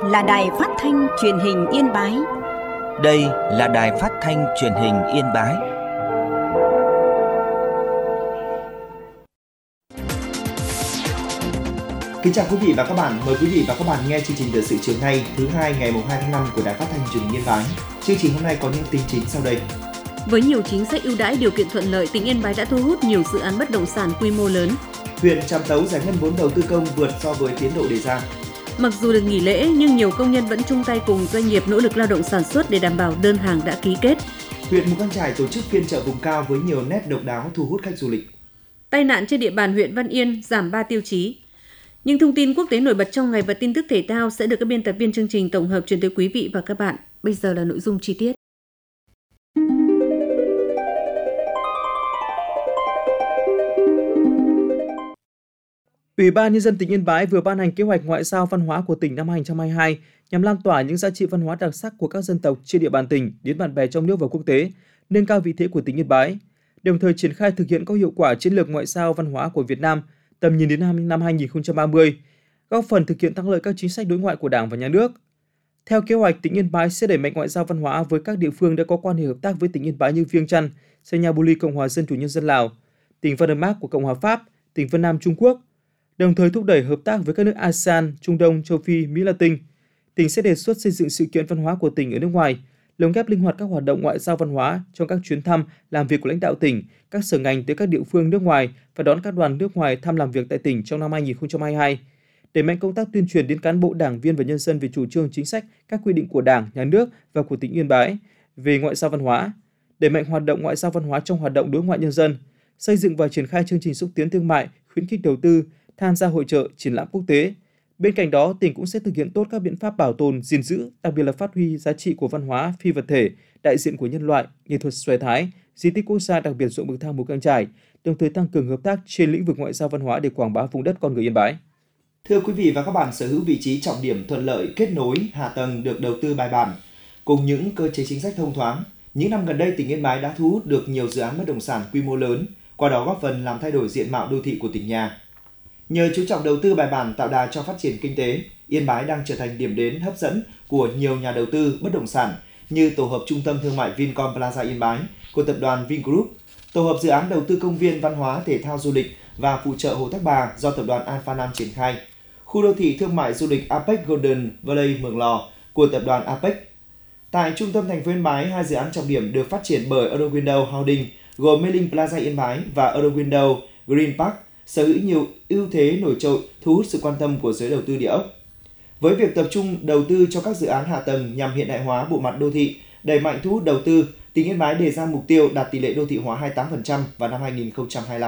là Đài Phát thanh Truyền hình Yên Bái. Đây là Đài Phát thanh Truyền hình Yên Bái. Kính chào quý vị và các bạn, mời quý vị và các bạn nghe chương trình thời sự chiều nay thứ hai ngày 2 tháng 5 của Đài Phát thanh Truyền hình Yên Bái. Chương trình hôm nay có những tin chính sau đây. Với nhiều chính sách ưu đãi, điều kiện thuận lợi, tỉnh Yên Bái đã thu hút nhiều dự án bất động sản quy mô lớn. Huyện Trạm Tấu giải ngân vốn đầu tư công vượt so với tiến độ đề ra. Mặc dù được nghỉ lễ nhưng nhiều công nhân vẫn chung tay cùng doanh nghiệp nỗ lực lao động sản xuất để đảm bảo đơn hàng đã ký kết. Huyện Mù Căng Chải tổ chức phiên chợ vùng cao với nhiều nét độc đáo thu hút khách du lịch. Tai nạn trên địa bàn huyện Văn Yên giảm 3 tiêu chí. Những thông tin quốc tế nổi bật trong ngày và tin tức thể thao sẽ được các biên tập viên chương trình tổng hợp truyền tới quý vị và các bạn. Bây giờ là nội dung chi tiết. Ủy ban Nhân dân tỉnh Yên Bái vừa ban hành kế hoạch ngoại giao văn hóa của tỉnh năm 2022 nhằm lan tỏa những giá trị văn hóa đặc sắc của các dân tộc trên địa bàn tỉnh đến bạn bè trong nước và quốc tế, nâng cao vị thế của tỉnh Yên Bái, đồng thời triển khai thực hiện có hiệu quả chiến lược ngoại giao văn hóa của Việt Nam tầm nhìn đến năm 2030, góp phần thực hiện thắng lợi các chính sách đối ngoại của Đảng và Nhà nước. Theo kế hoạch, tỉnh Yên Bái sẽ đẩy mạnh ngoại giao văn hóa với các địa phương đã có quan hệ hợp tác với tỉnh Yên Bái như Viêng Chăn, Sanyabuli, Cộng hòa Dân chủ Nhân dân Lào, tỉnh Van der Mark của Cộng hòa Pháp, tỉnh Vân Nam Trung Quốc, đồng thời thúc đẩy hợp tác với các nước ASEAN, Trung Đông, Châu Phi, Mỹ Latin. Tỉnh sẽ đề xuất xây dựng sự kiện văn hóa của tỉnh ở nước ngoài, lồng ghép linh hoạt các hoạt động ngoại giao văn hóa trong các chuyến thăm, làm việc của lãnh đạo tỉnh, các sở ngành tới các địa phương nước ngoài và đón các đoàn nước ngoài thăm làm việc tại tỉnh trong năm 2022. Đẩy mạnh công tác tuyên truyền đến cán bộ, đảng viên và nhân dân về chủ trương chính sách, các quy định của Đảng, Nhà nước và của tỉnh Yên Bái về ngoại giao văn hóa. Đẩy mạnh hoạt động ngoại giao văn hóa trong hoạt động đối ngoại nhân dân, xây dựng và triển khai chương trình xúc tiến thương mại, khuyến khích đầu tư, tham gia hội chợ, triển lãm quốc tế. Bên cạnh đó, tỉnh cũng sẽ thực hiện tốt các biện pháp bảo tồn, gìn giữ, đặc biệt là phát huy giá trị của văn hóa phi vật thể, đại diện của nhân loại, nghệ thuật xòe Thái, di tích quốc gia đặc biệt ruộng bậc thang Mù Căng Chải, đồng thời tăng cường hợp tác trên lĩnh vực ngoại giao văn hóa để quảng bá vùng đất con người Yên Bái. Thưa quý vị và các bạn, sở hữu vị trí trọng điểm thuận lợi, kết nối, hạ tầng được đầu tư bài bản, cùng những cơ chế chính sách thông thoáng, những năm gần đây tỉnh Yên Bái đã thu hút được nhiều dự án bất động sản quy mô lớn, qua đó góp phần làm thay đổi diện mạo đô thị của tỉnh nhà. Nhờ chú trọng đầu tư bài bản tạo đà cho phát triển kinh tế, Yên Bái đang trở thành điểm đến hấp dẫn của nhiều nhà đầu tư bất động sản như tổ hợp trung tâm thương mại Vincom Plaza Yên Bái của tập đoàn Vingroup, tổ hợp dự án đầu tư công viên văn hóa thể thao du lịch và phụ trợ Hồ Thác Bà do tập đoàn Alpha Nam triển khai, khu đô thị thương mại du lịch Apex Golden Valley Mường Lò của tập đoàn Apex. Tại trung tâm thành phố Yên Bái, hai dự án trọng điểm được phát triển bởi Eurowindow Holding gồm Mê Linh Plaza Yên Bái và Eurowindow Green Park sở hữu nhiều ưu thế nổi trội, thu hút sự quan tâm của giới đầu tư địa ốc. Với việc tập trung đầu tư cho các dự án hạ tầng nhằm hiện đại hóa bộ mặt đô thị, đẩy mạnh thu hút đầu tư, tỉnh Yên Bái đề ra mục tiêu đạt tỷ lệ đô thị hóa 28% vào năm 2025.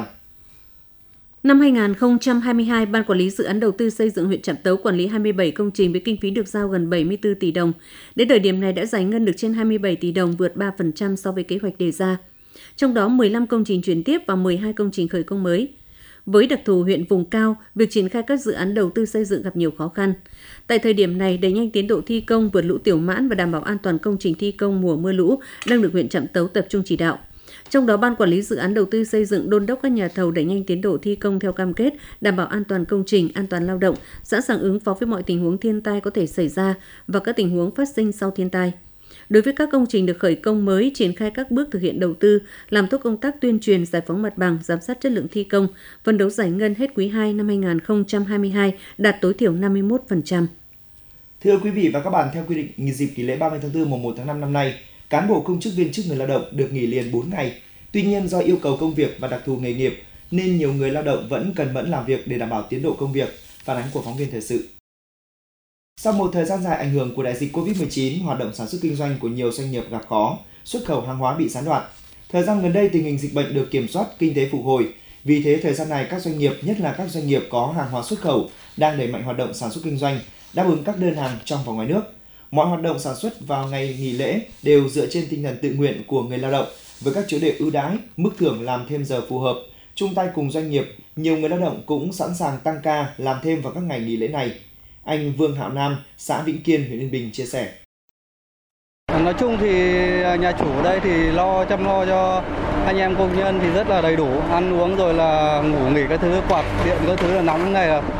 Năm 2022, Ban Quản lý Dự án Đầu tư xây dựng huyện Trạm Tấu quản lý 27 công trình với kinh phí được giao gần 74 tỷ đồng. Đến thời điểm này đã giải ngân được trên 27 tỷ đồng, vượt 3% so với kế hoạch đề ra. Trong đó, 15 công trình chuyển tiếp và 12 công trình khởi công mới. Với đặc thù huyện vùng cao, việc triển khai các dự án đầu tư xây dựng gặp nhiều khó khăn. Tại thời điểm này, đẩy nhanh tiến độ thi công, vượt lũ Tiểu Mãn và đảm bảo an toàn công trình thi công mùa mưa lũ đang được huyện Trạm Tấu tập trung chỉ đạo. Trong đó, Ban Quản lý Dự án Đầu tư xây dựng đôn đốc các nhà thầu đẩy nhanh tiến độ thi công theo cam kết, đảm bảo an toàn công trình, an toàn lao động, sẵn sàng ứng phó với mọi tình huống thiên tai có thể xảy ra và các tình huống phát sinh sau thiên tai. Đối với các công trình được khởi công mới, triển khai các bước thực hiện đầu tư, làm tốt công tác tuyên truyền, giải phóng mặt bằng, giám sát chất lượng thi công, phấn đấu giải ngân hết quý 2 năm 2022 đạt tối thiểu 51%. Thưa quý vị và các bạn, theo quy định dịp nghỉ lễ 30 tháng 4 mùng 1 tháng 5 năm nay, cán bộ công chức viên chức người lao động được nghỉ liền 4 ngày. Tuy nhiên do yêu cầu công việc và đặc thù nghề nghiệp nên nhiều người lao động vẫn cần mẫn làm việc để đảm bảo tiến độ công việc. Phản ánh của phóng viên thời sự. Sau một thời gian dài ảnh hưởng của đại dịch Covid-19, hoạt động sản xuất kinh doanh của nhiều doanh nghiệp gặp khó, xuất khẩu hàng hóa bị gián đoạn. Thời gian gần đây tình hình dịch bệnh được kiểm soát, kinh tế phục hồi. Vì thế thời gian này các doanh nghiệp, nhất là các doanh nghiệp có hàng hóa xuất khẩu, đang đẩy mạnh hoạt động sản xuất kinh doanh, đáp ứng các đơn hàng trong và ngoài nước. Mọi hoạt động sản xuất vào ngày nghỉ lễ đều dựa trên tinh thần tự nguyện của người lao động với các chế độ ưu đãi, mức thưởng làm thêm giờ phù hợp. Chung tay cùng doanh nghiệp, nhiều người lao động cũng sẵn sàng tăng ca làm thêm vào các ngày nghỉ lễ này. Anh Vương Hạo Nam, xã Vĩnh Kiên, huyện Yên Bình chia sẻ. Nói chung thì nhà chủ ở đây thì chăm lo cho anh em công nhân thì rất là đầy đủ, ăn uống rồi là ngủ nghỉ các thứ, quạt điện các thứ là nóng ngày là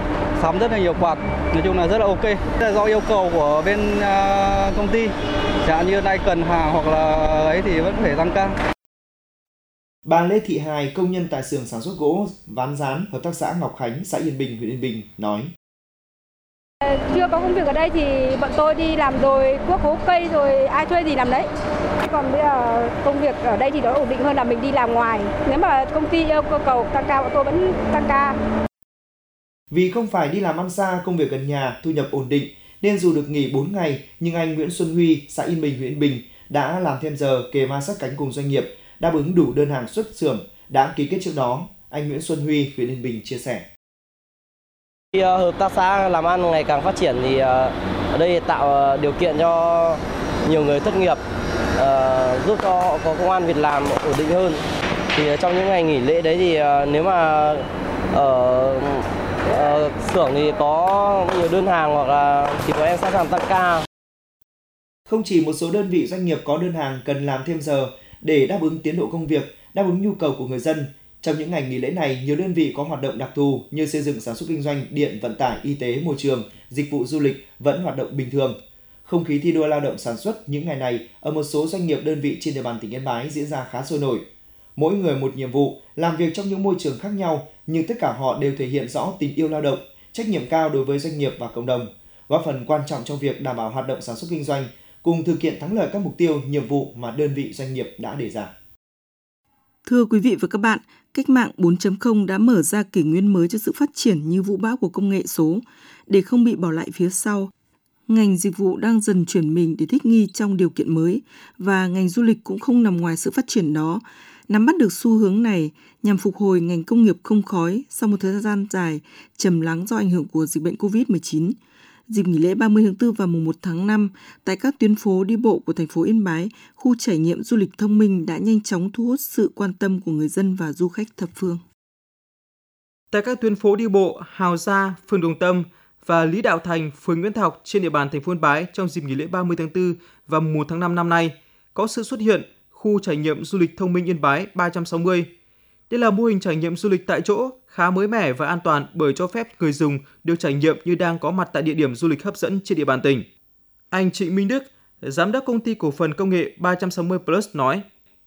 sắm rất là nhiều quạt, nói chung là rất là ok. Là do yêu cầu của bên công ty, chẳng hạn như nay cần hàng hoặc là ấy thì vẫn phải tăng ca. Bà Lê Thị Hài, công nhân tại xưởng sản xuất gỗ Ván Rán, hợp tác xã Ngọc Khánh, xã Yên Bình, huyện Yên Bình nói: Chưa có công việc ở đây thì bọn tôi đi làm rồi, cuốc hố cây rồi ai thuê gì làm đấy. Còn bây giờ công việc ở đây thì nó ổn định hơn là mình đi làm ngoài. Nếu mà công ty yêu cầu tăng ca, bọn tôi vẫn tăng ca. Vì không phải đi làm ăn xa, công việc gần nhà, thu nhập ổn định nên dù được nghỉ 4 ngày nhưng anh Nguyễn Xuân Huy, xã Yên Bình, huyện Yên Bình đã làm thêm giờ kề vai sát cánh cùng doanh nghiệp, đáp ứng đủ đơn hàng xuất xưởng đã ký kết trước đó. Anh Nguyễn Xuân Huy, huyện Yên Bình chia sẻ: Hợp tác xã làm ăn ngày càng phát triển thì ở đây tạo điều kiện cho nhiều người thất nghiệp, giúp cho họ có công ăn việc làm ổn định hơn. Thì trong những ngày nghỉ lễ đấy thì nếu mà ở xưởng thì có nhiều đơn hàng hoặc là thì bọn em sẵn sàng tăng ca. Không chỉ một số đơn vị doanh nghiệp có đơn hàng cần làm thêm giờ để đáp ứng tiến độ công việc, đáp ứng nhu cầu của người dân. Trong những ngày nghỉ lễ này, nhiều đơn vị có hoạt động đặc thù như xây dựng, sản xuất kinh doanh, điện, vận tải, y tế, môi trường, dịch vụ du lịch vẫn hoạt động bình thường. Không khí thi đua lao động sản xuất những ngày này ở một số doanh nghiệp đơn vị trên địa bàn tỉnh Yên Bái diễn ra khá sôi nổi. Mỗi người một nhiệm vụ, làm việc trong những môi trường khác nhau, nhưng tất cả họ đều thể hiện rõ tình yêu lao động, trách nhiệm cao đối với doanh nghiệp và cộng đồng, góp phần quan trọng trong việc đảm bảo hoạt động sản xuất kinh doanh, cùng thực hiện thắng lợi các mục tiêu, nhiệm vụ mà đơn vị doanh nghiệp đã đề ra. Thưa quý vị và các bạn, cách mạng 4.0 đã mở ra kỷ nguyên mới cho sự phát triển như vũ bão của công nghệ số. Để không bị bỏ lại phía sau, ngành dịch vụ đang dần chuyển mình để thích nghi trong điều kiện mới và ngành du lịch cũng không nằm ngoài sự phát triển đó. Nắm bắt được xu hướng này nhằm phục hồi ngành công nghiệp không khói sau một thời gian dài trầm lắng do ảnh hưởng của dịch bệnh COVID-19. Dịp nghỉ lễ 30 tháng 4 và mùng 1 tháng 5, tại các tuyến phố đi bộ của thành phố Yên Bái, khu trải nghiệm du lịch thông minh đã nhanh chóng thu hút sự quan tâm của người dân và du khách thập phương. Tại các tuyến phố đi bộ Hào Gia, phường Đồng Tâm và Lý Đạo Thành, phường Nguyễn Thọc trên địa bàn thành phố Yên Bái trong dịp nghỉ lễ 30 tháng 4 và mùng 1 tháng 5 năm nay, có sự xuất hiện khu trải nghiệm du lịch thông minh Yên Bái 360. Đây là mô hình trải nghiệm du lịch tại chỗ khá mới mẻ và an toàn bởi cho phép người dùng được trải nghiệm như đang có mặt tại địa điểm du lịch hấp dẫn trên địa bàn tỉnh. Anh Trịnh Minh Đức, giám đốc công ty cổ phần công nghệ 360 Plus nói: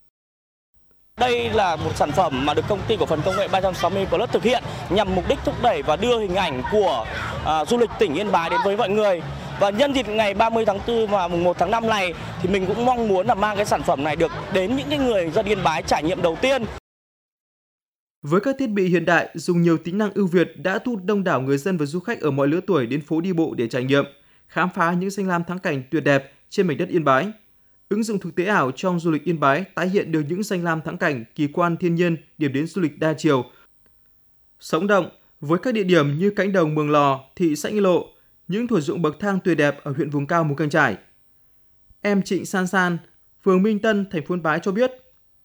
Đây là một sản phẩm mà được công ty cổ phần công nghệ 360 Plus thực hiện nhằm mục đích thúc đẩy và đưa hình ảnh của du lịch tỉnh Yên Bái đến với mọi người. Và nhân dịp ngày 30 tháng 4 và mùng 1 tháng 5 này thì mình cũng mong muốn là mang cái sản phẩm này được đến những người dân Yên Bái trải nghiệm đầu tiên. Với các thiết bị hiện đại dùng nhiều tính năng ưu việt đã thu hút đông đảo người dân và du khách ở mọi lứa tuổi đến phố đi bộ để trải nghiệm, khám phá những danh lam thắng cảnh tuyệt đẹp trên mảnh đất Yên Bái. Ứng dụng thực tế ảo trong du lịch Yên Bái tái hiện được những danh lam thắng cảnh, kỳ quan thiên nhiên, điểm đến du lịch đa chiều, sống động với các địa điểm như cánh đồng Mường Lò, thị xã Nghi Lộ, những thửa ruộng bậc thang tuyệt đẹp ở huyện vùng cao Mù Cang Chải. Em Trịnh San San, phường Minh Tân, thành phố Yên Bái cho biết: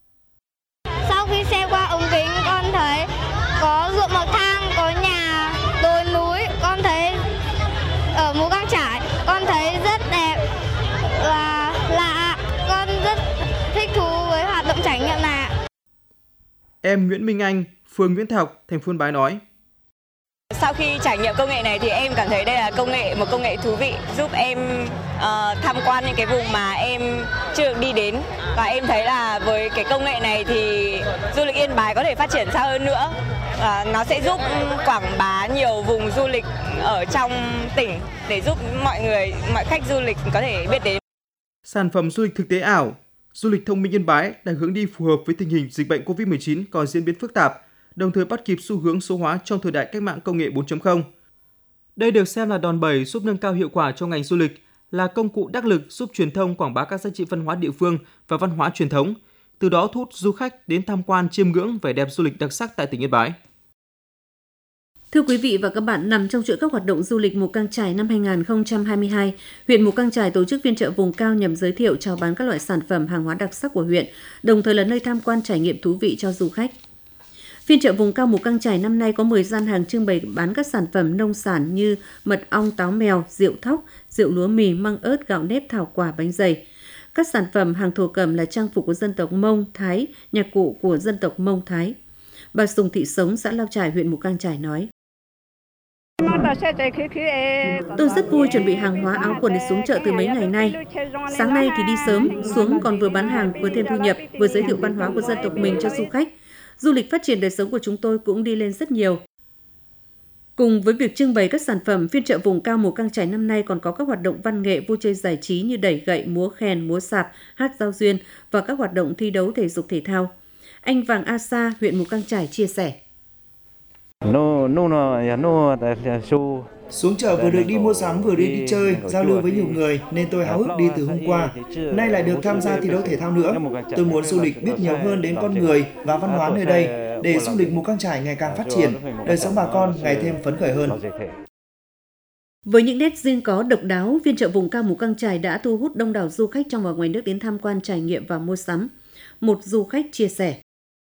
Sau khi xem qua ống kính, con thấy có ruộng bậc thang, có nhà, đồi núi, con thấy ở Mù Cang Chải, con thấy rất đẹp và lạ, con rất thích thú với hoạt động trải nghiệm này. Em Nguyễn Minh Anh, phường Nguyễn Thọc, thành phố Yên Bái nói: Sau khi trải nghiệm công nghệ này thì em cảm thấy đây là một công nghệ thú vị, giúp em tham quan những cái vùng mà em chưa được đi đến. Và em thấy là với cái công nghệ này thì du lịch Yên Bái có thể phát triển xa hơn nữa. Nó sẽ giúp quảng bá nhiều vùng du lịch ở trong tỉnh để giúp mọi khách du lịch có thể biết đến. Sản phẩm du lịch thực tế ảo, du lịch thông minh Yên Bái đang hướng đi phù hợp với tình hình dịch bệnh COVID-19 còn diễn biến phức tạp, đồng thời bắt kịp xu hướng số hóa trong thời đại cách mạng công nghệ 4.0. Đây được xem là đòn bẩy giúp nâng cao hiệu quả cho ngành du lịch, là công cụ đắc lực giúp truyền thông quảng bá các giá trị văn hóa địa phương và văn hóa truyền thống, từ đó thu hút du khách đến tham quan chiêm ngưỡng vẻ đẹp du lịch đặc sắc tại tỉnh Yên Bái. Thưa quý vị và các bạn, nằm trong chuỗi các hoạt động du lịch Mù Cang Chải năm 2022, huyện Mù Cang Chải tổ chức phiên chợ vùng cao nhằm giới thiệu chào bán các loại sản phẩm hàng hóa đặc sắc của huyện, đồng thời là nơi tham quan trải nghiệm thú vị cho du khách. Phiên chợ vùng cao Mù Cang Chải năm nay có 10 gian hàng trưng bày bán các sản phẩm nông sản như mật ong, táo mèo, rượu thóc, rượu lúa mì, măng ớt, gạo nếp, thảo quả, bánh dày. Các sản phẩm hàng thổ cẩm là trang phục của dân tộc Mông, Thái, nhạc cụ của dân tộc Mông, Thái. Bà Sùng Thị Sống, xã Lao Chải, huyện Mù Cang Chải nói: Nó Tôi rất vui chuẩn bị hàng hóa áo quần để xuống chợ từ mấy ngày nay. Sáng nay thì đi sớm, xuống còn vừa bán hàng, vừa thêm thu nhập, vừa giới thiệu văn hóa của dân tộc mình cho du khách. Du lịch phát triển đời sống của chúng tôi cũng đi lên rất nhiều. Cùng với việc trưng bày các sản phẩm, phiên chợ vùng cao Mù Căng Chải năm nay còn có các hoạt động văn nghệ, vui chơi giải trí như đẩy gậy, múa khen, múa sạp, hát giao duyên và các hoạt động thi đấu thể dục thể thao. Anh Vàng A Sa, huyện Mù Căng Chải chia sẻ. Xuống chợ vừa được đi mua sắm vừa đi chơi, giao lưu với nhiều người nên tôi háo hức đi từ hôm qua. Nay lại được tham gia thi đấu thể thao nữa. Tôi muốn du lịch biết nhiều hơn đến con người và văn hóa nơi đây để du lịch Mù Căng Chải ngày càng phát triển, đời sống bà con ngày thêm phấn khởi hơn. Với những nét riêng có độc đáo, phiên chợ vùng cao Mù Căng Chải đã thu hút đông đảo du khách trong và ngoài nước đến tham quan, trải nghiệm và mua sắm. Một du khách chia sẻ.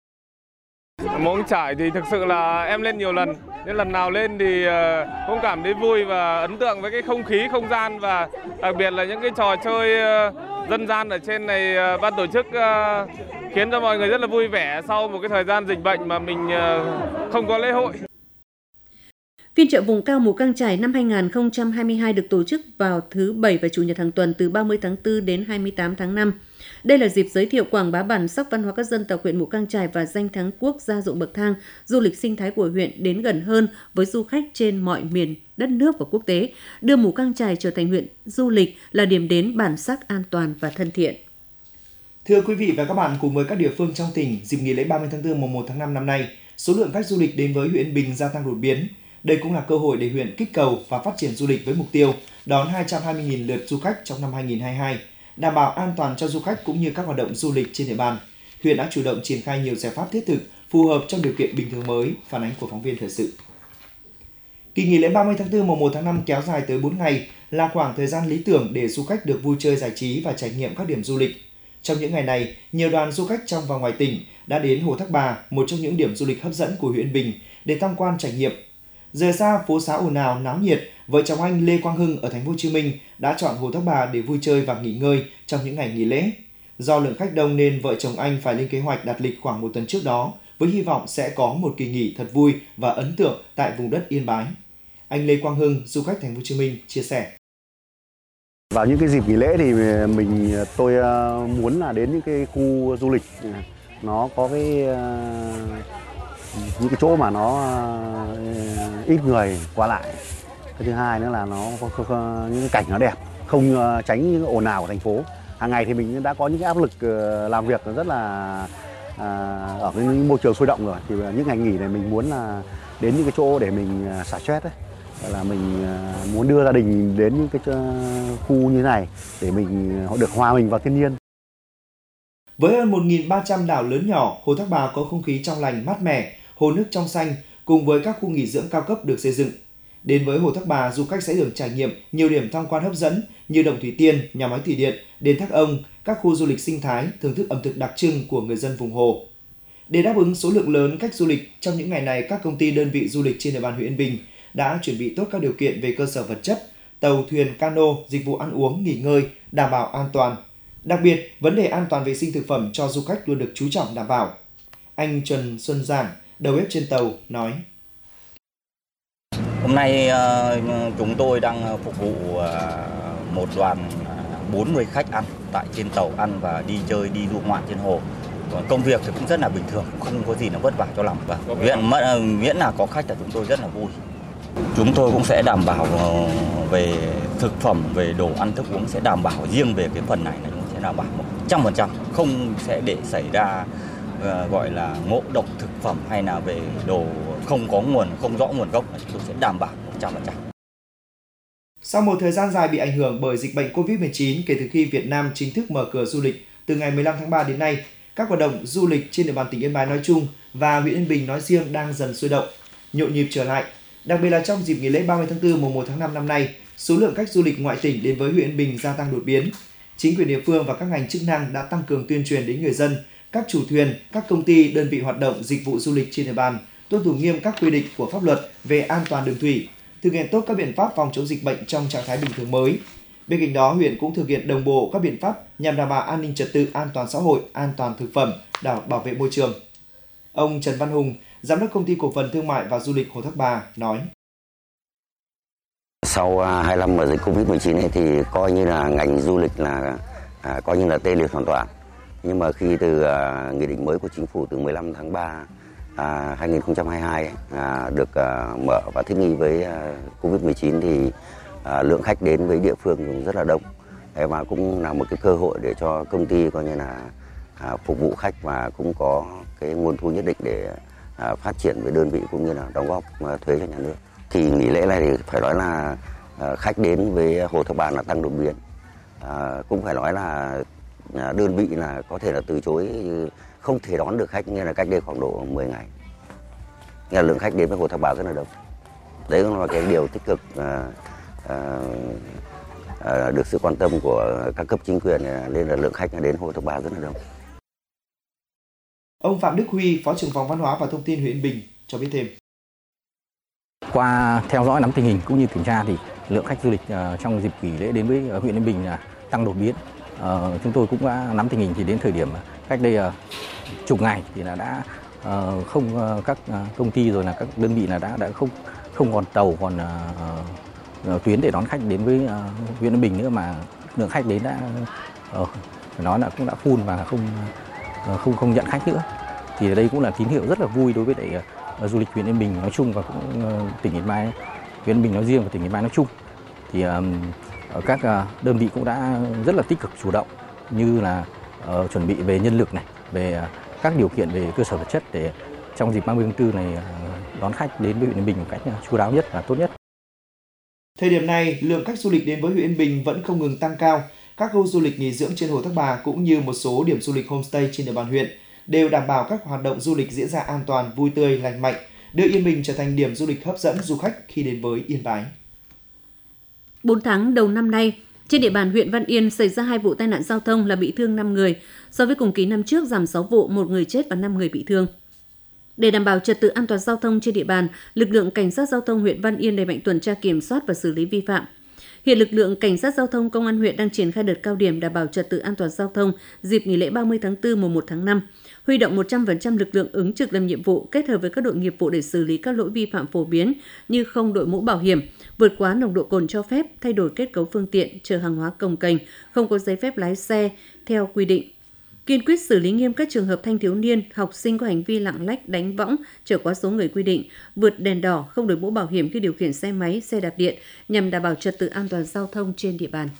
Mù Căng Chải thì thực sự là em lên nhiều lần, nên lần nào lên thì cũng cảm thấy vui và ấn tượng với cái không khí, không gian và đặc biệt là những cái trò chơi dân gian ở trên này ban tổ chức khiến cho mọi người rất là vui vẻ sau một cái thời gian dịch bệnh mà mình không có lễ hội. Phiên chợ vùng cao Mù Căng Chải năm 2022 được tổ chức vào thứ Bảy và Chủ nhật hàng tuần từ 30 tháng 4 đến 28 tháng 5. Đây là dịp giới thiệu quảng bá bản sắc văn hóa các dân tộc huyện Mù Căng Chải và danh thắng quốc gia ruộng bậc thang, du lịch sinh thái của huyện đến gần hơn với du khách trên mọi miền đất nước và quốc tế, đưa Mù Căng Chải trở thành huyện du lịch là điểm đến bản sắc, an toàn và thân thiện. Thưa quý vị và các bạn, cùng với các địa phương trong tỉnh, dịp nghỉ lễ 30 tháng 4 mùng 1 tháng 5 năm nay, số lượng khách du lịch đến với huyện Bình gia tăng đột biến. Đây cũng là cơ hội để huyện kích cầu và phát triển du lịch với mục tiêu đón 220.000 lượt du khách trong năm 2022, đảm bảo an toàn cho du khách cũng như các hoạt động du lịch trên địa bàn. Huyện đã chủ động triển khai nhiều giải pháp thiết thực, phù hợp trong điều kiện bình thường mới, phản ánh của phóng viên thời sự. Kỳ nghỉ lễ 30 tháng 4 mùng 1 tháng 5 kéo dài tới 4 ngày là khoảng thời gian lý tưởng để du khách được vui chơi giải trí và trải nghiệm các điểm du lịch. Trong những ngày này, nhiều đoàn du khách trong và ngoài tỉnh đã đến Hồ Thác Bà, một trong những điểm du lịch hấp dẫn của huyện Bình, để tham quan trải nghiệm. Rời xa phố xá ồn ào náo nhiệt, vợ chồng anh Lê Quang Hưng ở thành phố Hồ Chí Minh đã chọn Hồ Thác Bà để vui chơi và nghỉ ngơi trong những ngày nghỉ lễ. Do lượng khách đông nên vợ chồng anh phải lên kế hoạch đặt lịch khoảng một tuần trước đó, với hy vọng sẽ có một kỳ nghỉ thật vui và ấn tượng tại vùng đất Yên Bái. Anh Lê Quang Hưng, du khách thành phố Hồ Chí Minh chia sẻ. Vào những cái dịp nghỉ lễ thì tôi muốn là đến những cái khu du lịch nó có những cái chỗ mà nó ít người qua lại. Cái thứ hai nữa là nó có những cái cảnh nó đẹp, không tránh những ồn ào của thành phố. Hàng ngày thì mình đã có những cái áp lực làm việc rất là ở cái môi trường sôi động rồi. Thì những ngày nghỉ này mình muốn là đến những cái chỗ để mình xả stress ấy. Là mình muốn đưa gia đình đến những cái khu như thế này để họ được hòa mình vào thiên nhiên. Với hơn 1.300 đảo lớn nhỏ, Hồ Thác Bà có không khí trong lành mát mẻ, hồ nước trong xanh cùng với các khu nghỉ dưỡng cao cấp được xây dựng. Đến với Hồ Thác Bà, du khách sẽ được trải nghiệm nhiều điểm tham quan hấp dẫn như Động Thủy Tiên, nhà máy thủy điện, đền Thác Ông, các khu du lịch sinh thái, thưởng thức ẩm thực đặc trưng của người dân vùng hồ. Để đáp ứng số lượng lớn khách du lịch, trong những ngày này các công ty đơn vị du lịch trên địa bàn huyện Yên Bình đã chuẩn bị tốt các điều kiện về cơ sở vật chất, tàu, thuyền, cano, dịch vụ ăn uống, nghỉ ngơi, đảm bảo an toàn. Đặc biệt, vấn đề an toàn vệ sinh thực phẩm cho du khách luôn được chú trọng đảm bảo. Anh Trần Xuân Giảng, đầu bếp trên tàu, nói. Hôm nay chúng tôi đang phục vụ một đoàn 40 khách ăn tại trên tàu, ăn và đi chơi, đi du ngoạn trên hồ. Công việc thì cũng rất là bình thường, không có gì là vất vả cho lắm. Và miễn là có khách là chúng tôi rất là vui. Chúng tôi cũng sẽ đảm bảo về thực phẩm, về đồ ăn thức uống sẽ đảm bảo, riêng về cái phần này là chúng sẽ đảm bảo 100%, không sẽ để xảy ra gọi là ngộ độc thực phẩm hay là về đồ không có nguồn, không rõ nguồn gốc, chúng tôi sẽ đảm bảo 100%. Sau một thời gian dài bị ảnh hưởng bởi dịch bệnh Covid-19 kể từ khi Việt Nam chính thức mở cửa du lịch từ ngày 15 tháng 3 đến nay, các hoạt động du lịch trên địa bàn tỉnh Yên Bái nói chung và huyện Yên Bình nói riêng đang dần sôi động, nhộn nhịp trở lại. Đặc biệt là trong dịp nghỉ lễ 30 tháng 4 mùng 1 tháng 5 năm nay, số lượng khách du lịch ngoại tỉnh đến với huyện Yên Bình gia tăng đột biến. Chính quyền địa phương và các ngành chức năng đã tăng cường tuyên truyền đến người dân, các chủ thuyền, các công ty, đơn vị hoạt động dịch vụ du lịch trên địa bàn tuân thủ nghiêm các quy định của pháp luật về an toàn đường thủy, thực hiện tốt các biện pháp phòng chống dịch bệnh trong trạng thái bình thường mới. Bên cạnh đó, huyện cũng thực hiện đồng bộ các biện pháp nhằm đảm bảo an ninh trật tự, an toàn xã hội, an toàn thực phẩm, bảo vệ môi trường. Ông Trần Văn Hùng, Giám đốc Công ty Cổ phần Thương mại và Du lịch Hồ Thác Bà nói. Sau 2 năm mà dịch Covid-19 ấy thì coi như là ngành du lịch là coi như là tê liệt hoàn toàn. Nhưng mà khi từ nghị định mới của chính phủ từ 15 tháng 3 2022 được mở và thích nghi với Covid-19 thì lượng khách đến với địa phương cũng rất là đông. Và cũng là một cái cơ hội để cho công ty coi như là phục vụ khách và cũng có cái nguồn thu nhất định để phát triển với đơn vị cũng như là đóng góp thuế cho nhà nước. Thì nghỉ lễ này thì phải nói là khách đến với Hồ Thác Bà là tăng đột biến. Cũng phải nói là đơn vị là có thể là từ chối, không thể đón được khách như là cách đây khoảng độ 10 ngày. Nghĩa là lượng khách đến với Hồ Thác Bà rất là đông. Đấy cũng là cái điều tích cực được sự quan tâm của các cấp chính quyền nên là lượng khách đến Hồ Thác Bà rất là đông. Ông Phạm Đức Huy, Phó trưởng phòng Văn hóa và Thông tin huyện Yên Bình cho biết thêm. Qua theo dõi nắm tình hình cũng như kiểm tra thì lượng khách du lịch trong dịp nghỉ lễ đến với huyện Yên Bình là tăng đột biến. Chúng tôi cũng đã nắm tình hình thì đến thời điểm cách đây chục ngày thì là đã không các công ty rồi là các đơn vị là đã không còn tàu còn tuyến để đón khách đến với huyện Yên Bình nữa, mà lượng khách đến đã phải nói là cũng đã full và không nhận khách nữa. Thì ở đây cũng là tín hiệu rất là vui đối với lại du lịch huyện Yên Bình nói chung và cũng tỉnh Yên Bái, huyện Yên Bình nói riêng và tỉnh Yên Bái nói chung. Thì các đơn vị cũng đã rất là tích cực chủ động như là chuẩn bị về nhân lực này, về các điều kiện về cơ sở vật chất để trong dịp 30 tháng 4 này đón khách đến với huyện Yên Bình một cách chu đáo nhất và tốt nhất. Thời điểm này, lượng khách du lịch đến với huyện Yên Bình vẫn không ngừng tăng cao. Các khu du lịch nghỉ dưỡng trên Hồ Thác Bà cũng như một số điểm du lịch homestay trên địa bàn huyện đều đảm bảo các hoạt động du lịch diễn ra an toàn, vui tươi, lành mạnh, đưa Yên Bình trở thành điểm du lịch hấp dẫn du khách khi đến với Yên Bái. 4 tháng đầu năm nay, trên địa bàn huyện Văn Yên xảy ra 2 vụ tai nạn giao thông làm bị thương 5 người, so với cùng kỳ năm trước giảm 6 vụ, 1 người chết và 5 người bị thương. Để đảm bảo trật tự an toàn giao thông trên địa bàn, lực lượng cảnh sát giao thông huyện Văn Yên đẩy mạnh tuần tra kiểm soát và xử lý vi phạm. Hiện lực lượng cảnh sát giao thông công an huyện đang triển khai đợt cao điểm đảm bảo trật tự an toàn giao thông dịp nghỉ lễ 30 tháng 4 mùng 1 tháng 5, huy động 100% lực lượng ứng trực làm nhiệm vụ kết hợp với các đội nghiệp vụ để xử lý các lỗi vi phạm phổ biến như không đội mũ bảo hiểm, vượt quá nồng độ cồn cho phép, thay đổi kết cấu phương tiện, chở hàng hóa cồng kềnh, không có giấy phép lái xe theo quy định. Kiên quyết xử lý nghiêm các trường hợp thanh thiếu niên, học sinh có hành vi lạng lách, đánh võng, chở quá số người quy định, vượt đèn đỏ, không đội mũ bảo hiểm khi điều khiển xe máy, xe đạp điện nhằm đảm bảo trật tự an toàn giao thông trên địa bàn.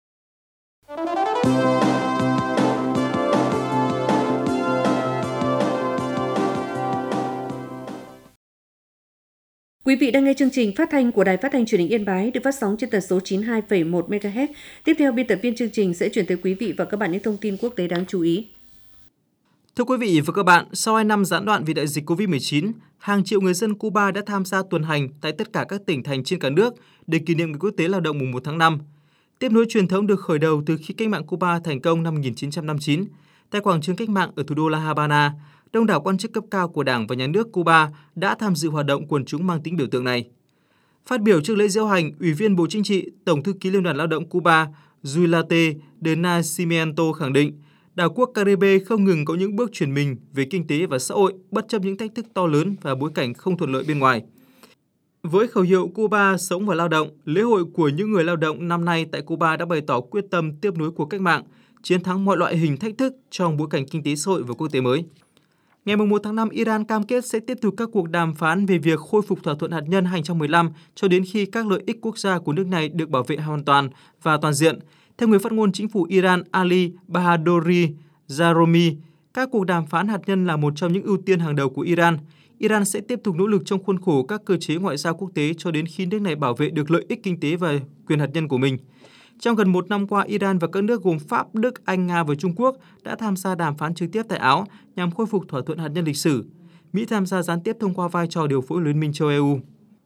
Quý vị đang nghe chương trình phát thanh của Đài Phát thanh Truyền hình Yên Bái được phát sóng trên tần số 92,1 MHz. Tiếp theo, biên tập viên chương trình sẽ chuyển tới quý vị và các bạn những thông tin quốc tế đáng chú ý. Thưa quý vị và các bạn, sau 2 năm gián đoạn vì đại dịch Covid-19, hàng triệu người dân Cuba đã tham gia tuần hành tại tất cả các tỉnh thành trên cả nước để kỷ niệm Ngày Quốc tế Lao động mùng 1 tháng 5. Tiếp nối truyền thống được khởi đầu từ khi cách mạng Cuba thành công năm 1959, tại quảng trường cách mạng ở thủ đô La Habana, đông đảo quan chức cấp cao của Đảng và Nhà nước Cuba đã tham dự hoạt động quần chúng mang tính biểu tượng này. Phát biểu trước lễ diễu hành, Ủy viên Bộ Chính trị, Tổng thư ký Liên đoàn Lao động Cuba Zulate de Nascimento khẳng định, đảo quốc Caribe không ngừng có những bước chuyển mình về kinh tế và xã hội bất chấp những thách thức to lớn và bối cảnh không thuận lợi bên ngoài. Với khẩu hiệu Cuba sống và lao động, lễ hội của những người lao động năm nay tại Cuba đã bày tỏ quyết tâm tiếp nối cuộc cách mạng, chiến thắng mọi loại hình thách thức trong bối cảnh kinh tế xã hội và quốc tế mới. Ngày 1 tháng 5, Iran cam kết sẽ tiếp tục các cuộc đàm phán về việc khôi phục thỏa thuận hạt nhân 2015 cho đến khi các lợi ích quốc gia của nước này được bảo vệ hoàn toàn và toàn diện. Theo người phát ngôn chính phủ Iran Ali Bahadouri Zaromi, các cuộc đàm phán hạt nhân là một trong những ưu tiên hàng đầu của Iran. Iran sẽ tiếp tục nỗ lực trong khuôn khổ các cơ chế ngoại giao quốc tế cho đến khi nước này bảo vệ được lợi ích kinh tế và quyền hạt nhân của mình. Trong gần 1 năm qua, Iran và các nước gồm Pháp, Đức, Anh, Nga và Trung Quốc đã tham gia đàm phán trực tiếp tại Áo nhằm khôi phục thỏa thuận hạt nhân lịch sử. Mỹ tham gia gián tiếp thông qua vai trò điều phối Liên minh châu EU.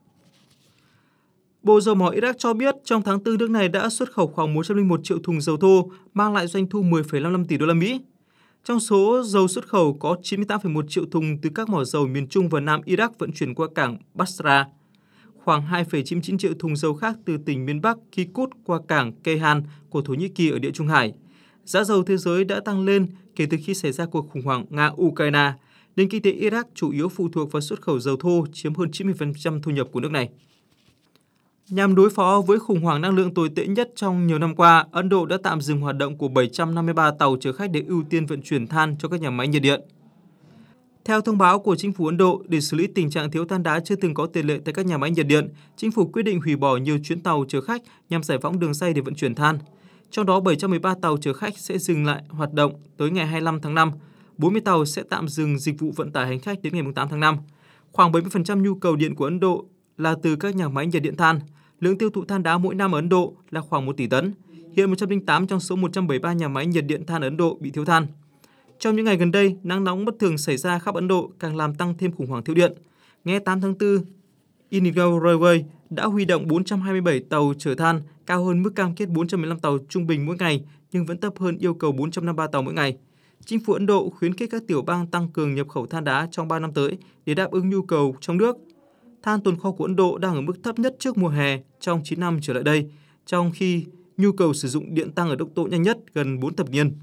Bộ Dầu mỏ Iraq cho biết trong tháng 4 nước này đã xuất khẩu khoảng 101 triệu thùng dầu thô, mang lại doanh thu 10,55 tỷ đô la Mỹ. Trong số dầu xuất khẩu có 98,1 triệu thùng từ các mỏ dầu miền Trung và Nam Iraq vận chuyển qua cảng Basra. Khoảng 2,99 triệu thùng dầu khác từ tỉnh miền Bắc Kirkuk qua cảng Ceyhan của Thổ Nhĩ Kỳ ở Địa Trung Hải. Giá dầu thế giới đã tăng lên kể từ khi xảy ra cuộc khủng hoảng Nga-Ukraine. Nền kinh tế Iraq chủ yếu phụ thuộc vào xuất khẩu dầu thô, chiếm hơn 90% thu nhập của nước này. Nhằm đối phó với khủng hoảng năng lượng tồi tệ nhất trong nhiều năm qua, Ấn Độ đã tạm dừng hoạt động của 753 tàu chở khách để ưu tiên vận chuyển than cho các nhà máy nhiệt điện. Theo thông báo của chính phủ Ấn Độ, để xử lý tình trạng thiếu than đá chưa từng có tiền lệ tại các nhà máy nhiệt điện, chính phủ quyết định hủy bỏ nhiều chuyến tàu chở khách nhằm giải phóng đường ray để vận chuyển than. Trong đó, 713 tàu chở khách sẽ dừng lại hoạt động tới ngày 25 tháng 5, 40 tàu sẽ tạm dừng dịch vụ vận tải hành khách đến ngày 8 tháng 5. Khoảng 70% nhu cầu điện của Ấn Độ là từ các nhà máy nhiệt điện than. Lượng tiêu thụ than đá mỗi năm ở Ấn Độ là khoảng 1 tỷ tấn. Hiện 108 trong số 173 nhà máy nhiệt điện than ở Ấn Độ bị thiếu than. Trong những ngày gần đây, nắng nóng bất thường xảy ra khắp Ấn Độ càng làm tăng thêm khủng hoảng thiếu điện. Ngày 8 tháng 4, Indigo Railway đã huy động 427 tàu chở than, cao hơn mức cam kết 415 tàu trung bình mỗi ngày, nhưng vẫn thấp hơn yêu cầu 453 tàu mỗi ngày. Chính phủ Ấn Độ khuyến khích các tiểu bang tăng cường nhập khẩu than đá trong 3 năm tới để đáp ứng nhu cầu trong nước. Than tồn kho của Ấn Độ đang ở mức thấp nhất trước mùa hè trong 9 năm trở lại đây, trong khi nhu cầu sử dụng điện tăng ở tốc độ nhanh nhất gần 4 thập niên.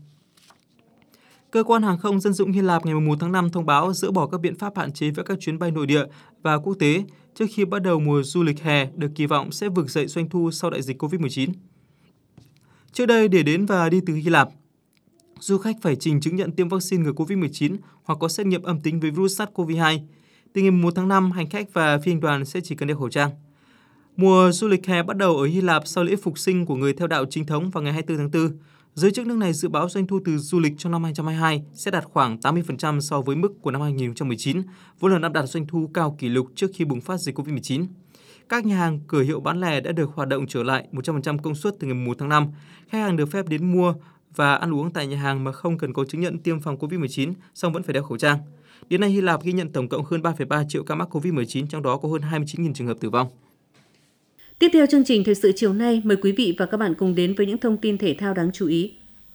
Cơ quan hàng không dân dụng Hy Lạp ngày 1 tháng 5 thông báo dỡ bỏ các biện pháp hạn chế với các chuyến bay nội địa và quốc tế trước khi bắt đầu mùa du lịch hè được kỳ vọng sẽ vực dậy doanh thu sau đại dịch COVID-19. Trước đây, để đến và đi từ Hy Lạp, du khách phải trình chứng nhận tiêm vaccine ngừa COVID-19 hoặc có xét nghiệm âm tính với virus SARS-CoV-2. Từ ngày 1 tháng 5, hành khách và phi hành đoàn sẽ chỉ cần đeo khẩu trang. Mùa du lịch hè bắt đầu ở Hy Lạp sau lễ phục sinh của người theo đạo chính thống vào ngày 24 tháng 4. Giới chức nước này dự báo doanh thu từ du lịch trong năm 2022 sẽ đạt khoảng 80% so với mức của năm 2019, vốn là năm đạt doanh thu cao kỷ lục trước khi bùng phát dịch COVID-19. Các nhà hàng, cửa hiệu bán lẻ đã được hoạt động trở lại 100% công suất từ ngày 1 tháng 5. Khách hàng được phép đến mua và ăn uống tại nhà hàng mà không cần có chứng nhận tiêm phòng COVID-19, song vẫn phải đeo khẩu trang. Đến nay, Hy Lạp ghi nhận tổng cộng hơn 3,3 triệu ca mắc COVID-19, trong đó có hơn 29.000 trường hợp tử vong. Tiếp theo chương trình Thời sự chiều nay, mời quý vị và các bạn cùng đến với những thông tin thể thao đáng chú ý.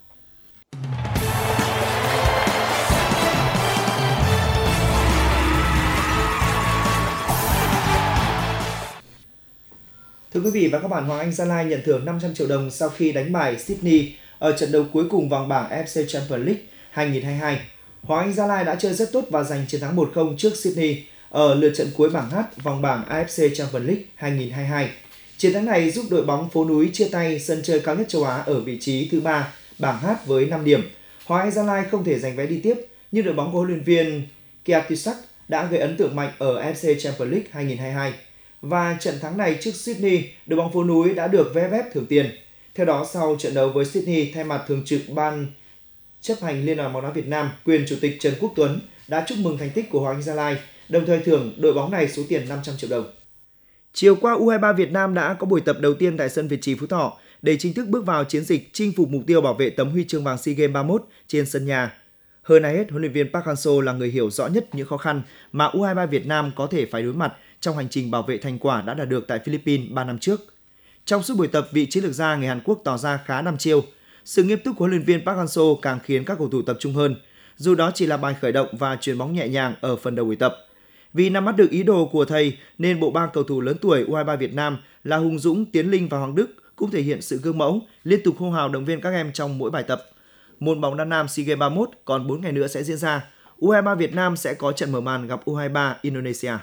Thưa quý vị và các bạn, Hoàng Anh Gia Lai nhận thưởng 500 triệu đồng sau khi đánh bại Sydney ở trận đấu cuối cùng vòng bảng AFC Champions League 2022. Hoàng Anh Gia Lai đã chơi rất tốt và giành chiến thắng 1-0 trước Sydney ở lượt trận cuối bảng H vòng bảng AFC Champions League 2022. Chiến thắng này giúp đội bóng phố núi chia tay sân chơi cao nhất châu Á ở vị trí thứ 3 bảng H với 5 điểm. Hoàng Anh Gia Lai không thể giành vé đi tiếp, nhưng đội bóng của huấn luyện viên Kiatisak đã gây ấn tượng mạnh ở AFC Champions League 2022. Và trận thắng này trước Sydney, đội bóng phố núi đã được VFF thưởng tiền. Theo đó, sau trận đấu với Sydney, thay mặt thường trực ban chấp hành Liên đoàn bóng đá Việt Nam, quyền chủ tịch Trần Quốc Tuấn đã chúc mừng thành tích của Hoàng Anh Gia Lai, đồng thời thưởng đội bóng này số tiền 500 triệu đồng. Chiều qua, U23 Việt Nam đã có buổi tập đầu tiên tại sân Việt Trì Phú Thọ để chính thức bước vào chiến dịch chinh phục mục tiêu bảo vệ tấm huy chương vàng SEA Games 31 trên sân nhà. Hơn ai hết, huấn luyện viên Park Hang-seo là người hiểu rõ nhất những khó khăn mà U23 Việt Nam có thể phải đối mặt trong hành trình bảo vệ thành quả đã đạt được tại Philippines 3 năm trước. Trong suốt buổi tập, vị chiến lược gia người Hàn Quốc tỏ ra khá đăm chiêu. Sự nghiêm túc của huấn luyện viên Park Hang-seo càng khiến các cầu thủ tập trung hơn, dù đó chỉ là bài khởi động và chuyền bóng nhẹ nhàng ở phần đầu buổi tập. Vì nắm bắt được ý đồ của thầy nên bộ ba cầu thủ lớn tuổi U23 Việt Nam là Hùng Dũng, Tiến Linh và Hoàng Đức cũng thể hiện sự gương mẫu, liên tục hô hào động viên các em trong mỗi bài tập. Môn bóng đá nam SEA Games 31 còn 4 ngày nữa sẽ diễn ra. U23 Việt Nam sẽ có trận mở màn gặp U23 Indonesia.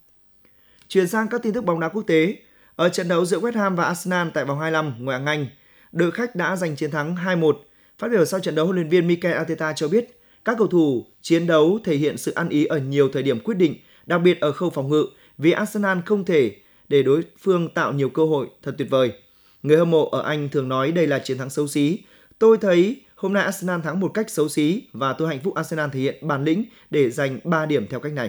Chuyển sang các tin tức bóng đá quốc tế. Ở trận đấu giữa West Ham và Arsenal tại vòng 25 ngoại hạng Anh, đội khách đã giành chiến thắng 2-1. Phát biểu sau trận đấu, huấn luyện viên Mikel Arteta cho biết các cầu thủ chiến đấu thể hiện sự ăn ý ở nhiều thời điểm quyết định, đặc biệt ở khâu phòng ngự, vì Arsenal không thể để đối phương tạo nhiều cơ hội. Thật tuyệt vời. Người hâm mộ ở Anh thường nói đây là chiến thắng xấu xí. Tôi thấy hôm nay Arsenal thắng một cách xấu xí và tôi hạnh phúc Arsenal thể hiện bản lĩnh để giành 3 điểm theo cách này.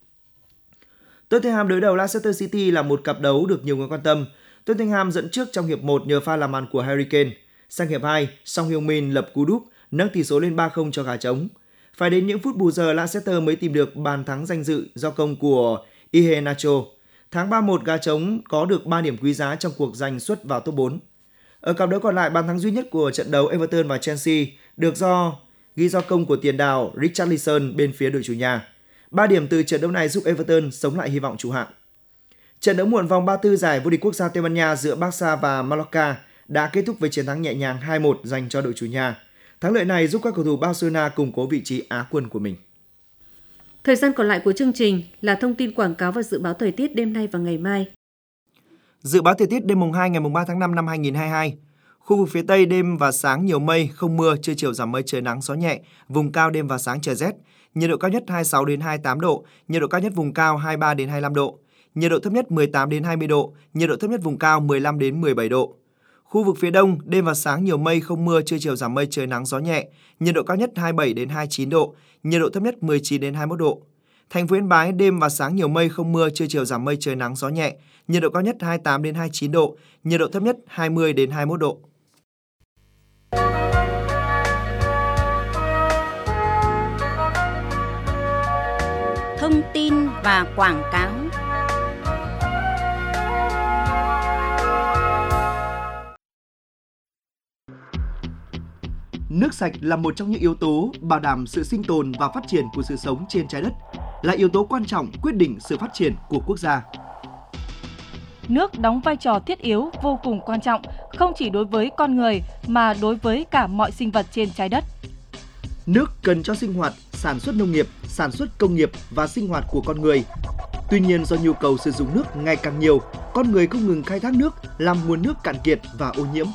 Tottenham đối đầu Leicester City là một cặp đấu được nhiều người quan tâm. Tottenham dẫn trước trong hiệp 1 nhờ pha làm bàn của Harry Kane. Sang hiệp 2, Son Heung-min lập cú đúp nâng tỷ số lên 3-0 cho gà trống. Phải đến những phút bù giờ, Leicester mới tìm được bàn thắng danh dự do công của Iheanacho. Thắng 3-1, gà trống có được 3 điểm quý giá trong cuộc giành suất vào top 4. Ở cặp đấu còn lại, bàn thắng duy nhất của trận đấu Everton và Chelsea được ghi do công của tiền đạo Richarlison bên phía đội chủ nhà. 3 điểm từ trận đấu này giúp Everton sống lại hy vọng trụ hạng. Trận đấu muộn vòng 34 giải vô địch quốc gia Tây Ban Nha giữa Barca và Mallorca đã kết thúc với chiến thắng nhẹ nhàng 2-1 dành cho đội chủ nhà. Thắng lợi này giúp các cầu thủ Barcelona củng cố vị trí Á quân của mình. Thời gian còn lại của chương trình là thông tin quảng cáo và dự báo thời tiết đêm nay và ngày mai. Dự báo thời tiết đêm mùng 2 ngày mùng 3 tháng 5 năm 2022. Khu vực phía Tây đêm và sáng nhiều mây, không mưa, trưa chiều giảm mây trời nắng gió nhẹ, vùng cao đêm và sáng trời rét. Nhiệt độ cao nhất 26 đến 28 độ, nhiệt độ cao nhất vùng cao 23 đến 25 độ. Nhiệt độ thấp nhất 18 đến 20 độ, nhiệt độ thấp nhất vùng cao 15 đến 17 độ. Khu vực phía Đông, đêm và sáng nhiều mây, không mưa, trưa chiều giảm mây trời nắng gió nhẹ, nhiệt độ cao nhất 27 đến 29 độ, nhiệt độ thấp nhất 19 đến 21 độ. Thành phố Yên Bái đêm và sáng nhiều mây, không mưa, trưa chiều giảm mây trời nắng gió nhẹ, nhiệt độ cao nhất 28 đến 29 độ, nhiệt độ thấp nhất 20 đến 21 độ. Thông tin và quảng cáo. Nước sạch là một trong những yếu tố bảo đảm sự sinh tồn và phát triển của sự sống trên trái đất, là yếu tố quan trọng quyết định sự phát triển của quốc gia. Nước đóng vai trò thiết yếu vô cùng quan trọng, không chỉ đối với con người mà đối với cả mọi sinh vật trên trái đất. Nước cần cho sinh hoạt, sản xuất nông nghiệp, sản xuất công nghiệp và sinh hoạt của con người. Tuy nhiên, do nhu cầu sử dụng nước ngày càng nhiều, con người không ngừng khai thác nước làm nguồn nước cạn kiệt và ô nhiễm.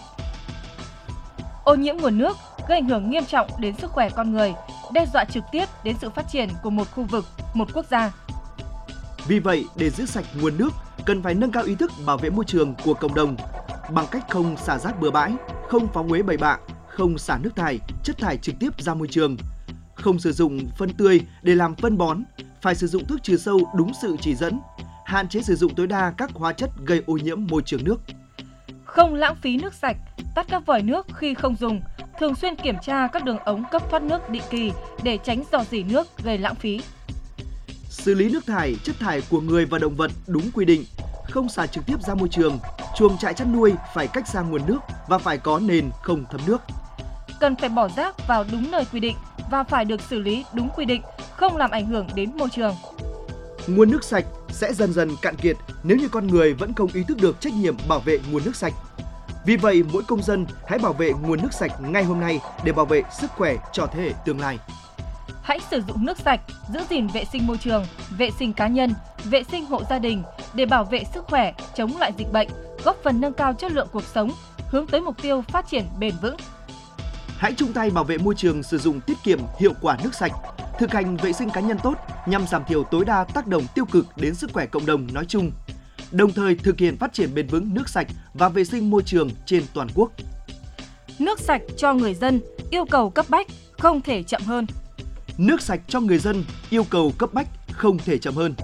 Ô nhiễm nguồn nước gây ảnh hưởng nghiêm trọng đến sức khỏe con người, đe dọa trực tiếp đến sự phát triển của một khu vực, một quốc gia. Vì vậy, để giữ sạch nguồn nước, cần phải nâng cao ý thức bảo vệ môi trường của cộng đồng bằng cách không xả rác bừa bãi, không phóng uế bậy bạ, không xả nước thải, chất thải trực tiếp ra môi trường, không sử dụng phân tươi để làm phân bón, phải sử dụng thuốc trừ sâu đúng sự chỉ dẫn, hạn chế sử dụng tối đa các hóa chất gây ô nhiễm môi trường nước. Không lãng phí nước sạch, tắt các vòi nước khi không dùng, thường xuyên kiểm tra các đường ống cấp thoát nước định kỳ để tránh rò rỉ nước gây lãng phí. Xử lý nước thải, chất thải của người và động vật đúng quy định, không xả trực tiếp ra môi trường, chuồng trại chăn nuôi phải cách xa nguồn nước và phải có nền không thấm nước. Cần phải bỏ rác vào đúng nơi quy định và phải được xử lý đúng quy định, không làm ảnh hưởng đến môi trường. Nguồn nước sạch sẽ dần dần cạn kiệt nếu như con người vẫn không ý thức được trách nhiệm bảo vệ nguồn nước sạch. Vì vậy, mỗi công dân hãy bảo vệ nguồn nước sạch ngay hôm nay để bảo vệ sức khỏe cho thế hệ tương lai. Hãy sử dụng nước sạch, giữ gìn vệ sinh môi trường, vệ sinh cá nhân, vệ sinh hộ gia đình để bảo vệ sức khỏe, chống lại dịch bệnh, góp phần nâng cao chất lượng cuộc sống, hướng tới mục tiêu phát triển bền vững. Hãy chung tay bảo vệ môi trường, sử dụng tiết kiệm hiệu quả nước sạch, thực hành vệ sinh cá nhân tốt nhằm giảm thiểu tối đa tác động tiêu cực đến sức khỏe cộng đồng nói chung, đồng thời thực hiện phát triển bền vững nước sạch và vệ sinh môi trường trên toàn quốc. Nước sạch cho người dân, yêu cầu cấp bách, không thể chậm hơn. Nước sạch cho người dân, yêu cầu cấp bách, không thể chậm hơn.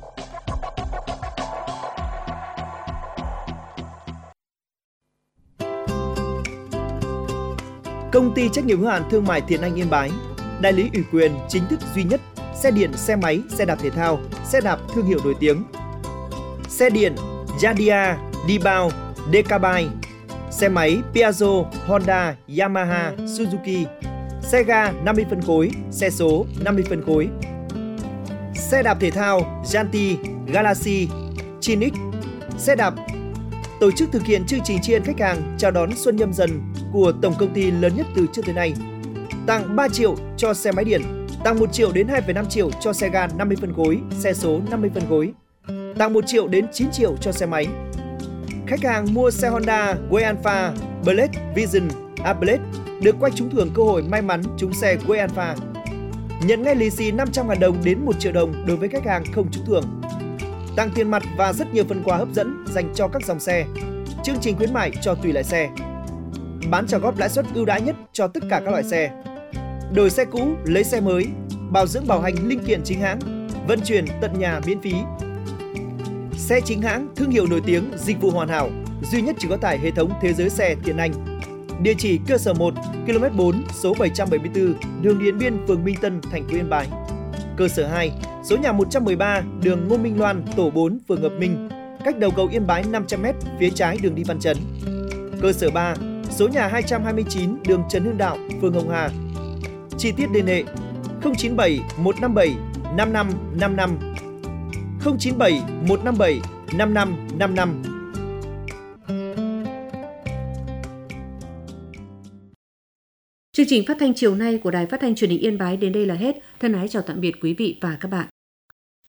Công ty trách nhiệm hữu hạn thương mại Tiến Anh Yên Bái, đại lý ủy quyền chính thức duy nhất xe điện, xe máy, xe đạp thể thao, xe đạp thương hiệu nổi tiếng. Xe điện Yadia, Dibao, Decabike, xe máy Piaggio, Honda, Yamaha, Suzuki, xe ga 50 phân khối, xe số 50 phân khối. Xe đạp thể thao Yanti, Galaxy, Chinix, xe đạp. Tổ chức thực hiện chương trình tri ân khách hàng chào đón Xuân Nhâm Dần của tổng công ty lớn nhất từ trước tới nay. Tặng 3 triệu cho xe máy điện, tặng 1 triệu đến 2,5 triệu cho xe ga 50 phân khối, xe số 50 phân khối. Tặng 1 triệu đến 9 triệu cho xe máy. Khách hàng mua xe Honda Way Alpha, Blade Vision, Blade được quay trúng thưởng cơ hội may mắn trúng xe Way Alpha. Nhận ngay lì xì 500.000 đồng đến 1 triệu đồng đối với khách hàng không trúng thưởng. Tặng tiền mặt và rất nhiều phần quà hấp dẫn dành cho các dòng xe. Chương trình khuyến mại cho tùy loại xe. Bán trả góp lãi suất ưu đãi nhất cho tất cả các loại xe. Đổi xe cũ, lấy xe mới, bảo dưỡng bảo hành linh kiện chính hãng, vận chuyển tận nhà miễn phí. Xe chính hãng, thương hiệu nổi tiếng, dịch vụ hoàn hảo, duy nhất chỉ có tại hệ thống Thế giới xe Tiến Anh. Địa chỉ cơ sở 1, km 4, số 774, đường Điện Biên, phường Minh Tân, thành phố Yên Bái. Cơ sở 2, số nhà 113, đường Ngô Minh Loan, tổ 4, phường Hợp Minh, cách đầu cầu Yên Bái 500m, phía trái đường đi Văn Chấn. Cơ sở 3, số nhà 229, đường Trần Hưng Đạo, phường Hồng Hà. Chi tiết liên hệ 097 157 5555, 097 157 5555. Chương trình phát thanh chiều nay của Đài Phát thanh Truyền hình Yên Bái đến đây là hết. Thân ái chào tạm biệt quý vị và các bạn.